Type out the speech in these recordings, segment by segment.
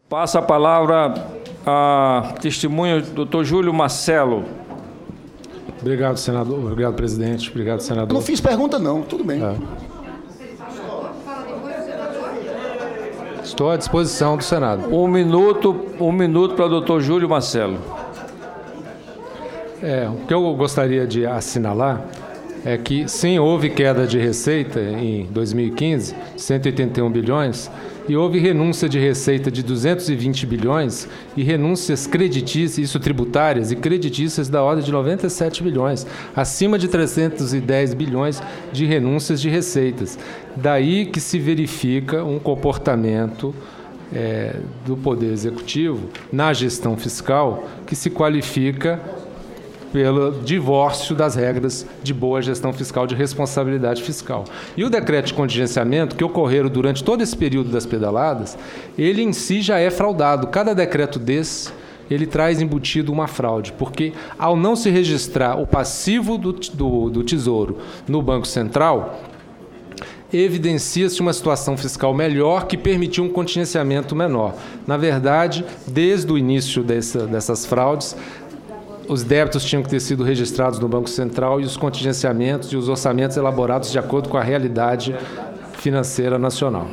Passa a palavra a testemunha do Dr. Júlio Marcelo. Obrigado, senador. Obrigado, presidente. Obrigado, senador. Eu não fiz pergunta, não. Tudo bem. Estou à disposição do Senado. Um minuto para o Dr. Júlio Marcelo. O que eu gostaria de assinalar é que, sim, houve queda de receita em 2015, 181 bilhões, e houve renúncia de receita de 220 bilhões e renúncias creditícias, isso tributárias, e creditícias da ordem de 97 bilhões, acima de 310 bilhões de renúncias de receitas. Daí que se verifica um comportamento do Poder Executivo na gestão fiscal que se qualifica pelo divórcio das regras de boa gestão fiscal, de responsabilidade fiscal. E o decreto de contingenciamento, que ocorreram durante todo esse período das pedaladas, ele em si já é fraudado. Cada decreto desse, ele traz embutido uma fraude, porque ao não se registrar o passivo do Tesouro no Banco Central, evidencia-se uma situação fiscal melhor que permitiu um contingenciamento menor. Na verdade, desde o início dessas fraudes, os débitos tinham que ter sido registrados no Banco Central e os contingenciamentos e os orçamentos elaborados de acordo com a realidade financeira nacional.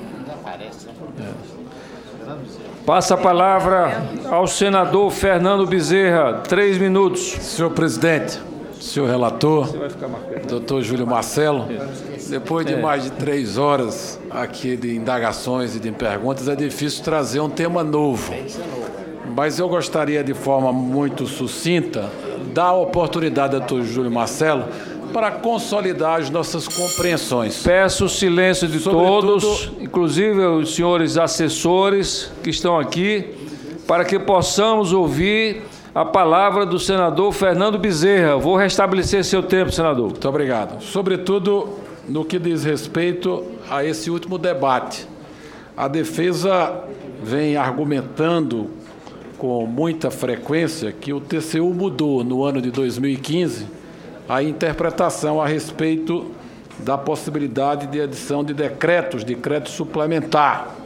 Passa a palavra ao senador Fernando Bezerra, 3 minutos. Senhor presidente, senhor relator, doutor Júlio Marcelo, depois de mais de 3 horas aqui de indagações e de perguntas, é difícil trazer um tema novo. Mas eu gostaria, de forma muito sucinta, dar a oportunidade ao doutor Júlio Marcelo para consolidar as nossas compreensões. Peço o silêncio de todos, inclusive os senhores assessores que estão aqui, para que possamos ouvir a palavra do senador Fernando Bezerra. Vou restabelecer seu tempo, senador. Muito obrigado. Sobretudo no que diz respeito a esse último debate. A defesa vem argumentando com muita frequência que o TCU mudou no ano de 2015 a interpretação a respeito da possibilidade de edição de decretos, de crédito suplementar.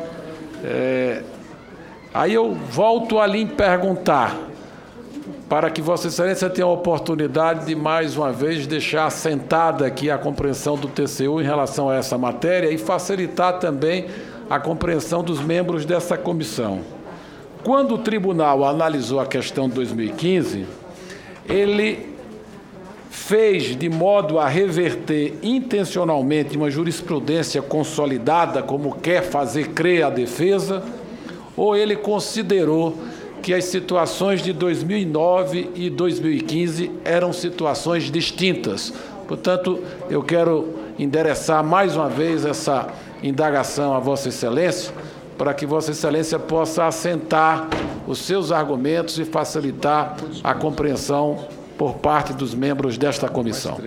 Aí eu volto a lhe perguntar, para que Vossa Excelência tenha a oportunidade de, mais uma vez, deixar assentada aqui a compreensão do TCU em relação a essa matéria e facilitar também a compreensão dos membros dessa comissão. Quando o tribunal analisou a questão de 2015, ele fez de modo a reverter intencionalmente uma jurisprudência consolidada, como quer fazer crer a defesa, ou ele considerou que as situações de 2009 e 2015 eram situações distintas. Portanto, eu quero endereçar mais uma vez essa indagação a Vossa Excelência, para que Vossa Excelência possa assentar os seus argumentos e facilitar a compreensão por parte dos membros desta comissão.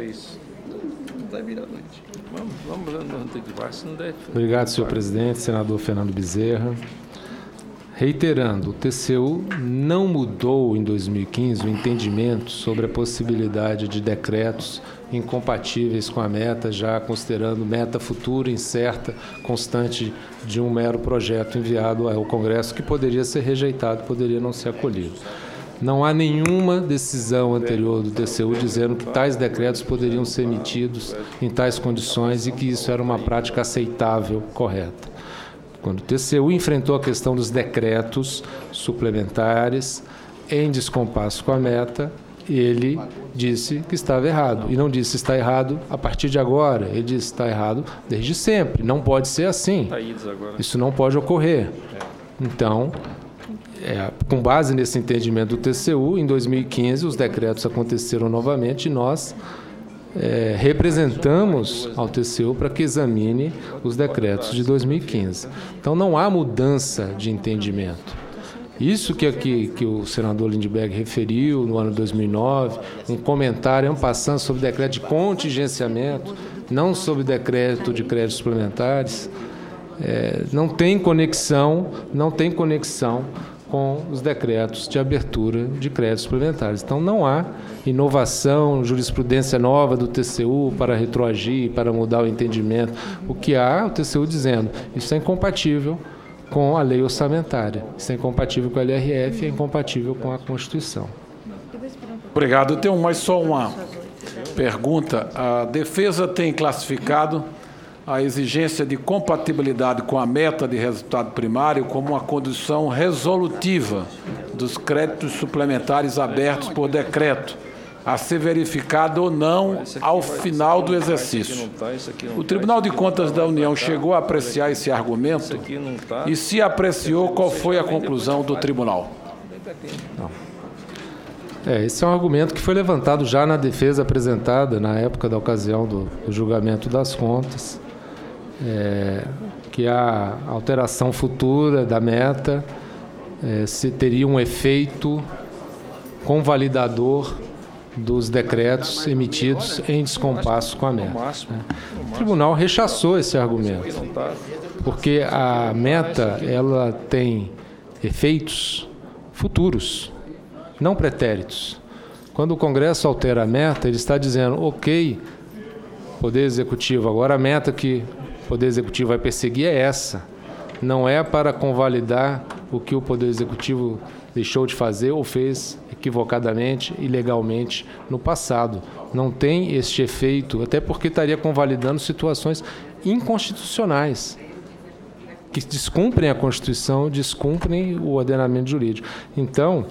Obrigado, senhor presidente, senador Fernando Bezerra. Reiterando, o TCU não mudou em 2015 o entendimento sobre a possibilidade de decretos incompatíveis com a meta, já considerando meta futura, incerta, constante de um mero projeto enviado ao Congresso que poderia ser rejeitado, poderia não ser acolhido. Não há nenhuma decisão anterior do TCU dizendo que tais decretos poderiam ser emitidos em tais condições e que isso era uma prática aceitável, correta. Quando o TCU enfrentou a questão dos decretos suplementares em descompasso com a meta, ele disse que estava errado. E não disse está errado a partir de agora. Ele disse está errado desde sempre. Não pode ser assim. Isso não pode ocorrer. Então, com base nesse entendimento do TCU, em 2015 os decretos aconteceram novamente e nós representamos ao TCU para que examine os decretos de 2015. Então, não há mudança de entendimento. Isso que o senador Lindbergh referiu no ano de 2009, um comentário passando sobre decreto de contingenciamento, não sobre decreto de créditos suplementares, não tem conexão com os decretos de abertura de créditos suplementares. Então, não há inovação, jurisprudência nova do TCU para retroagir, para mudar o entendimento. O que há, o TCU dizendo, isso é incompatível com a lei orçamentária. Isso é incompatível com a LRF e é incompatível com a Constituição. Obrigado. Eu tenho mais só uma pergunta. A defesa tem classificado a exigência de compatibilidade com a meta de resultado primário como uma condição resolutiva dos créditos suplementares abertos por decreto, a ser verificado ou não ao final do exercício. O Tribunal de Contas da União chegou a apreciar esse argumento e, se apreciou, qual foi a conclusão do tribunal? Não. Esse é um argumento que foi levantado já na defesa apresentada na época da ocasião do julgamento das contas, que a alteração futura da meta se teria um efeito convalidador dos decretos emitidos em descompasso com a meta. O tribunal rechaçou esse argumento, porque a meta ela tem efeitos futuros, não pretéritos. Quando o Congresso altera a meta, ele está dizendo, ok, Poder Executivo, agora a meta que o Poder Executivo vai perseguir é essa. Não é para convalidar o que o Poder Executivo deixou de fazer ou fez equivocadamente, ilegalmente no passado. Não tem este efeito, até porque estaria convalidando situações inconstitucionais, que descumprem a Constituição, descumprem o ordenamento jurídico. Então,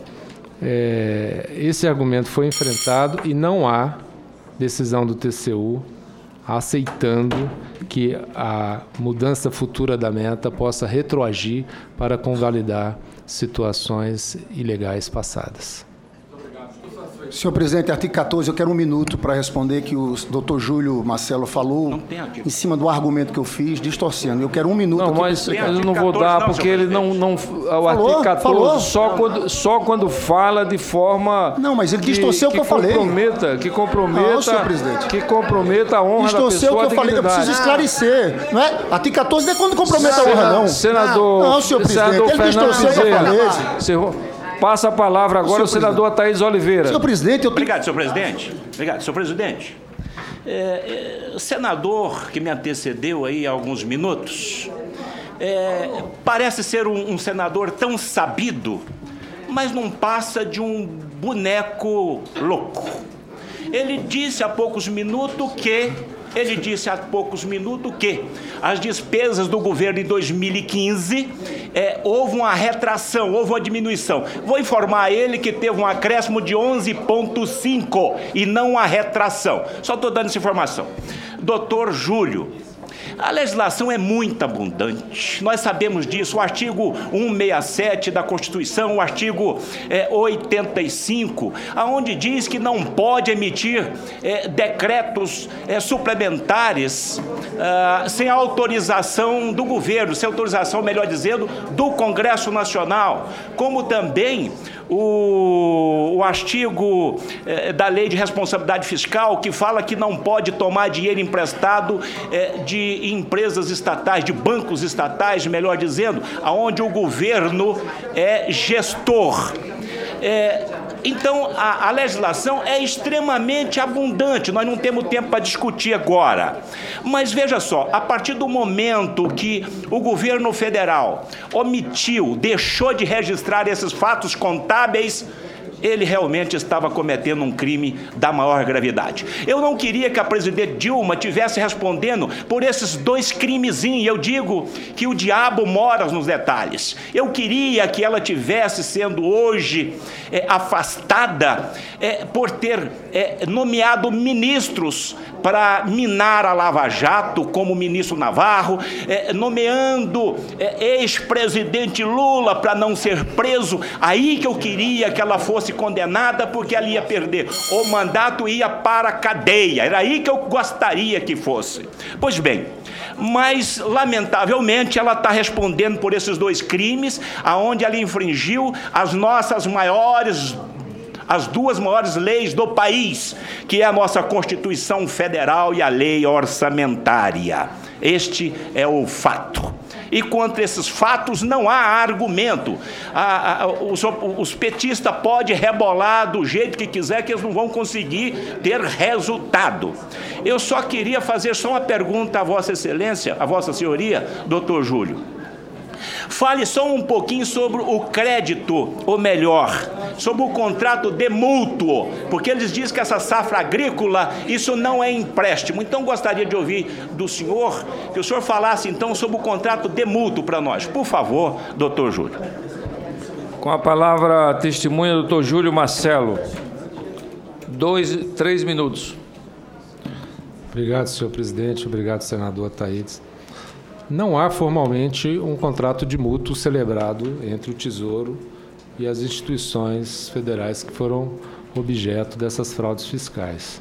esse argumento foi enfrentado e não há decisão do TCU aceitando que a mudança futura da meta possa retroagir para convalidar situações ilegais passadas. Senhor presidente, artigo 14, eu quero 1 minuto para responder que o doutor Júlio Marcelo falou em cima do argumento que eu fiz, distorcendo. Eu quero 1 minuto. Não, mas eu não vou dar, porque ele não o artigo 14 só quando fala de forma... Não, mas ele distorceu o que eu falei. Que comprometa a honra da pessoa. Distorceu o que eu falei, eu preciso esclarecer. Não é? Artigo 14 não é quando compromete a honra, não. Senador... Não, senhor presidente, ele distorceu o que eu falei. Passa a palavra agora ao senador Ataídes Oliveira. Senhor presidente, Obrigado, senhor presidente. Obrigado, senhor presidente. O senador que me antecedeu aí há alguns minutos parece ser um senador tão sabido, mas não passa de um boneco louco. Ele disse há poucos minutos que as despesas do governo em 2015 houve uma retração, houve uma diminuição. Vou informar ele que teve um acréscimo de 11,5 e não uma retração. Só estou dando essa informação. Doutor Júlio, a legislação é muito abundante, nós sabemos disso. O artigo 167 da Constituição, o artigo 85, aonde diz que não pode emitir decretos suplementares sem autorização do governo, sem autorização, melhor dizendo, do Congresso Nacional, como também o artigo da Lei de Responsabilidade Fiscal, que fala que não pode tomar dinheiro emprestado de empresas estatais, de bancos estatais, melhor dizendo, aonde o governo é gestor. Então, a legislação é extremamente abundante, nós não temos tempo para discutir agora. Mas veja só, a partir do momento que o governo federal omitiu, deixou de registrar esses fatos contábeis, ele realmente estava cometendo um crime da maior gravidade. Eu não queria que a presidente Dilma estivesse respondendo por esses 2 crimezinhos. Eu digo que o diabo mora nos detalhes. Eu queria que ela tivesse sendo hoje afastada por ter nomeado ministros para minar a Lava Jato, como o ministro Navarro, nomeando ex-presidente Lula para não ser preso. Aí que eu queria que ela fosse condenada, porque ela ia perder o mandato e ia para a cadeia. Era aí que eu gostaria que fosse. Pois bem, mas lamentavelmente ela está respondendo por esses 2 crimes, aonde ela infringiu as duas maiores leis do país, que é a nossa Constituição Federal e a lei orçamentária. Este é o fato. E contra esses fatos não há argumento. Os petistas podem rebolar do jeito que quiser, que eles não vão conseguir ter resultado. Eu só queria fazer uma pergunta a Vossa Excelência, a Vossa Senhoria, doutor Júlio. Fale só um pouquinho sobre o crédito, ou melhor, sobre o contrato de mútuo, porque eles dizem que essa safra agrícola, isso não é empréstimo. Então, gostaria de ouvir do senhor, que o senhor falasse então sobre o contrato de mútuo para nós. Por favor, doutor Júlio. Com a palavra, a testemunha, doutor Júlio Marcelo. 3 minutos. Obrigado, senhor presidente. Obrigado, senador Ataídes. Não há formalmente um contrato de mútuo celebrado entre o Tesouro e as instituições federais que foram objeto dessas fraudes fiscais.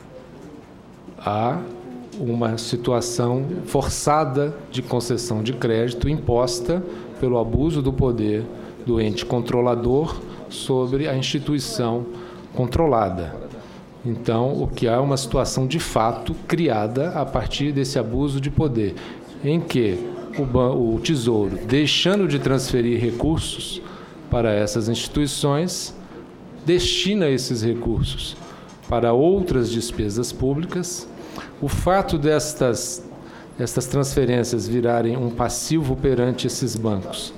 Há uma situação forçada de concessão de crédito imposta pelo abuso do poder do ente controlador sobre a instituição controlada. Então, o que há é uma situação de fato criada a partir desse abuso de poder, em que o Tesouro, deixando de transferir recursos para essas instituições, destina esses recursos para outras despesas públicas. O fato destas transferências virarem um passivo perante esses bancos,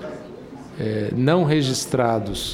não registrados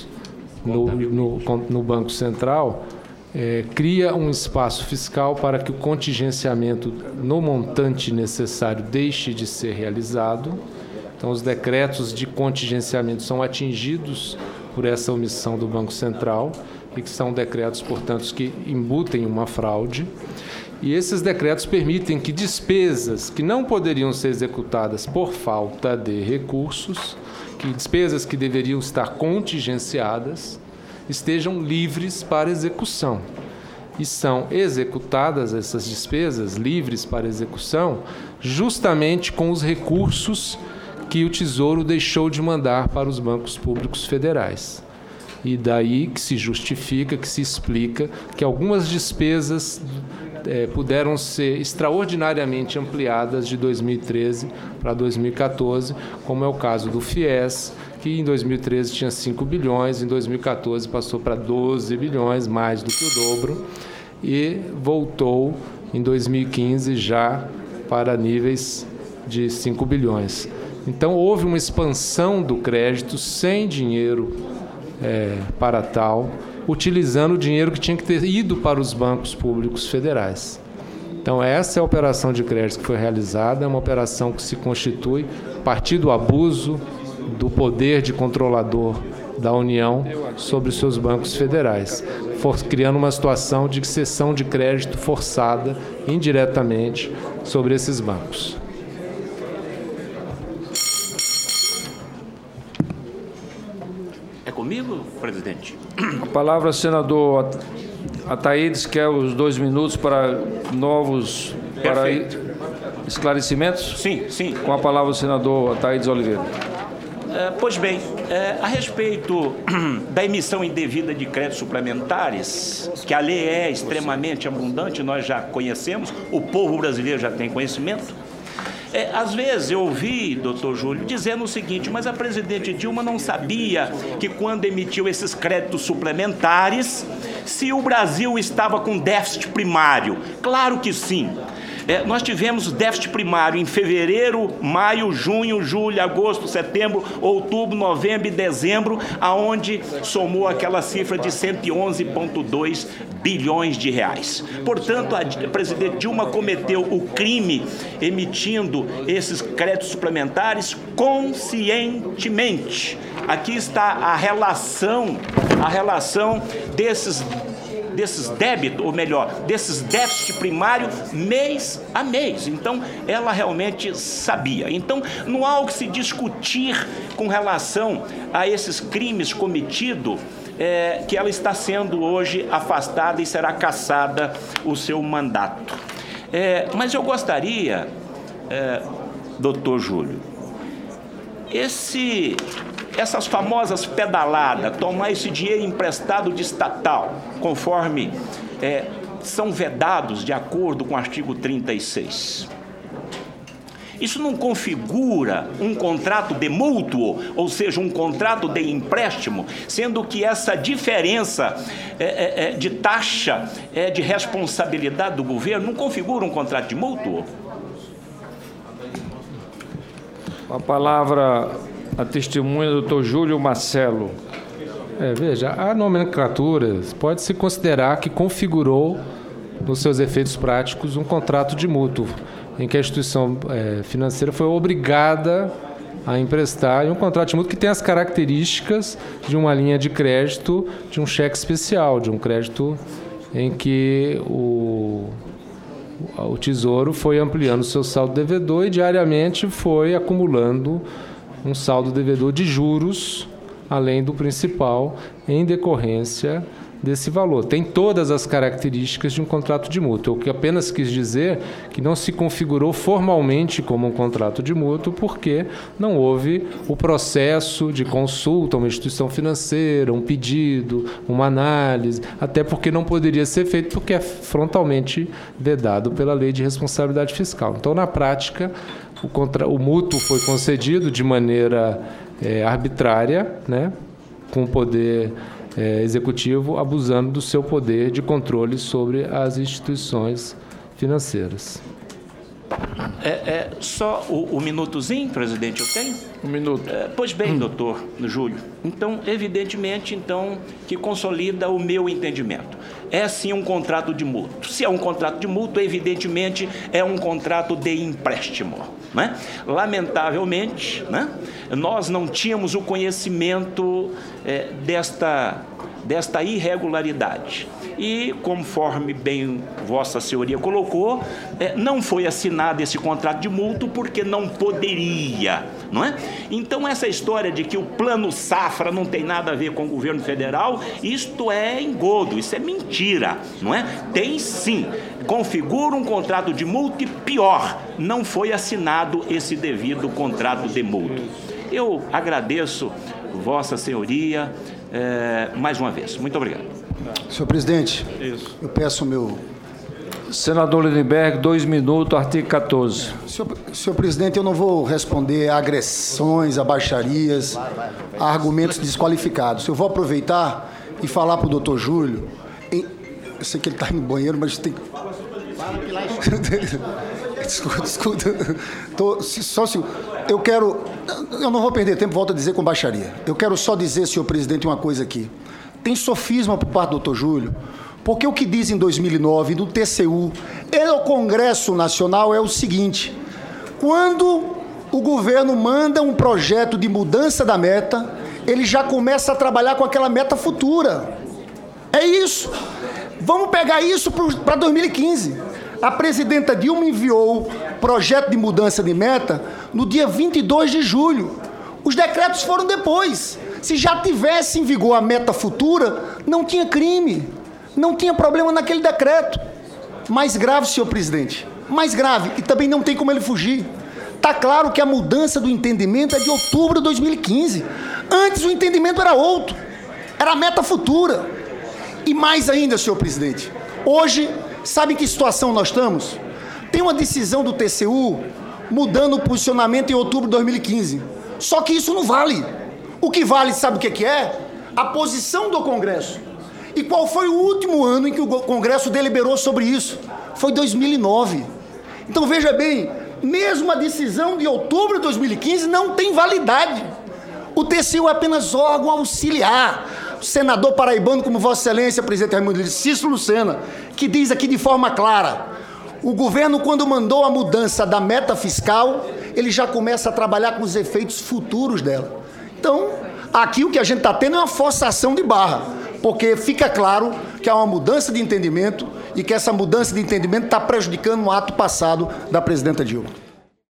no Banco Central, cria um espaço fiscal para que o contingenciamento no montante necessário deixe de ser realizado. Então, os decretos de contingenciamento são atingidos por essa omissão do Banco Central e que são decretos, portanto, que embutem uma fraude. E esses decretos permitem que despesas que não poderiam ser executadas por falta de recursos, que despesas que deveriam estar contingenciadas, estejam livres para execução. E são executadas essas despesas livres para execução justamente com os recursos que o Tesouro deixou de mandar para os bancos públicos federais. E daí que se justifica, que se explica que algumas despesas puderam ser extraordinariamente ampliadas de 2013 para 2014, como é o caso do FIES, que em 2013 tinha 5 bilhões, em 2014 passou para 12 bilhões, mais do que o dobro, e voltou em 2015 já para níveis de 5 bilhões. Então, houve uma expansão do crédito sem dinheiro para tal, utilizando o dinheiro que tinha que ter ido para os bancos públicos federais. Então, essa é a operação de crédito que foi realizada, é uma operação que se constitui a partir do abuso do poder de controlador da União sobre os seus bancos federais, criando uma situação de cessão de crédito forçada indiretamente sobre esses bancos. É comigo, presidente? A palavra, senador Ataídes, quer os 2 minutos para novos esclarecimentos? Sim. Com a palavra, o senador Ataídes Oliveira. Pois bem, a respeito da emissão indevida de créditos suplementares, que a lei é extremamente abundante, nós já conhecemos, o povo brasileiro já tem conhecimento. Às vezes eu ouvi, doutor Júlio, dizendo o seguinte: mas a presidente Dilma não sabia que quando emitiu esses créditos suplementares, se o Brasil estava com déficit primário. Claro que sim. Nós tivemos déficit primário em fevereiro, maio, junho, julho, agosto, setembro, outubro, novembro e dezembro, aonde somou aquela cifra de 111,2 bilhões de reais. Portanto, a presidente Dilma cometeu o crime emitindo esses créditos suplementares conscientemente. Aqui está a relação desses débitos, ou melhor, desses déficit primário mês a mês. Então, ela realmente sabia. Então, não há o que se discutir com relação a esses crimes cometidos, que ela está sendo hoje afastada e será cassada o seu mandato. Mas eu gostaria, doutor Júlio, essas famosas pedaladas, tomar esse dinheiro emprestado de estatal, conforme são vedados de acordo com o artigo 36. Isso não configura um contrato de mútuo, ou seja, um contrato de empréstimo, sendo que essa diferença de taxa de responsabilidade do governo não configura um contrato de mútuo? A palavra, a testemunha do doutor Júlio Marcelo. Veja, a nomenclatura pode-se considerar que configurou, nos seus efeitos práticos, um contrato de mútuo, em que a instituição financeira foi obrigada a emprestar, e um contrato de mútuo que tem as características de uma linha de crédito, de um cheque especial, de um crédito em que o Tesouro foi ampliando o seu saldo devedor e diariamente foi acumulando um saldo devedor de juros, além do principal, em decorrência desse valor. Tem todas as características de um contrato de mútuo. O que apenas quis dizer que não se configurou formalmente como um contrato de mútuo porque não houve o processo de consulta a uma instituição financeira, um pedido, uma análise, até porque não poderia ser feito porque é vedado pela Lei de Responsabilidade Fiscal. Então, na prática, o mútuo foi concedido de maneira arbitrária, né, com o poder executivo abusando do seu poder de controle sobre as instituições financeiras. Só o minutozinho, presidente, eu tenho? Um minuto. Pois bem, doutor Júlio. Então, evidentemente, que consolida o meu entendimento. É sim um contrato de mútuo. Se é um contrato de mútuo, evidentemente, é um contrato de empréstimo. Né? Lamentavelmente, né, nós não tínhamos o conhecimento desta irregularidade. E, conforme bem Vossa Senhoria colocou, não foi assinado esse contrato de mútuo porque não poderia, não é? Então, essa história de que o plano safra não tem nada a ver com o governo federal, isto é engodo, isso é mentira, não é? Tem sim, configura um contrato de mútuo e, pior, não foi assinado esse devido contrato de mútuo. Eu agradeço Vossa Senhoria mais uma vez. Muito obrigado. Senhor presidente, eu peço o meu... Senador Lindenberg, 2 minutos, artigo 14. Senhor presidente, eu não vou responder a agressões, a baixarias, a argumentos desqualificados. Eu vou aproveitar e falar para o doutor Júlio... Eu sei que ele está no banheiro, mas tem... Escuta. Eu não vou perder tempo, volto a dizer com baixaria. Eu quero só dizer, senhor presidente, uma coisa aqui. Tem sofisma por parte do doutor Júlio, porque o que diz em 2009 do TCU e no Congresso Nacional é o seguinte: quando o governo manda um projeto de mudança da meta, ele já começa a trabalhar com aquela meta futura. É isso. Vamos pegar isso para 2015. A presidenta Dilma enviou projeto de mudança de meta no dia 22 de julho. Os decretos foram depois. Se já tivesse em vigor a meta futura, não tinha crime, não tinha problema naquele decreto. Mais grave, senhor presidente, mais grave, e também não tem como ele fugir. Está claro que a mudança do entendimento é de outubro de 2015. Antes o entendimento era outro, era a meta futura. E mais ainda, senhor presidente, hoje, sabe em que situação nós estamos? Tem uma decisão do TCU mudando o posicionamento em outubro de 2015. Só que isso não vale. O que vale, sabe o que é? A posição do Congresso. E qual foi o último ano em que o Congresso deliberou sobre isso? Foi 2009. Então, veja bem, mesmo a decisão de outubro de 2015 não tem validade. O TCU é apenas órgão auxiliar. O senador paraibano, como Vossa Excelência, presidente Raimundo Cícero Lucena, que diz aqui de forma clara: o governo, quando mandou a mudança da meta fiscal, ele já começa a trabalhar com os efeitos futuros dela. Então, aqui o que a gente está tendo é uma forçação de barra, porque fica claro que há uma mudança de entendimento e que essa mudança de entendimento está prejudicando o ato passado da presidenta Dilma.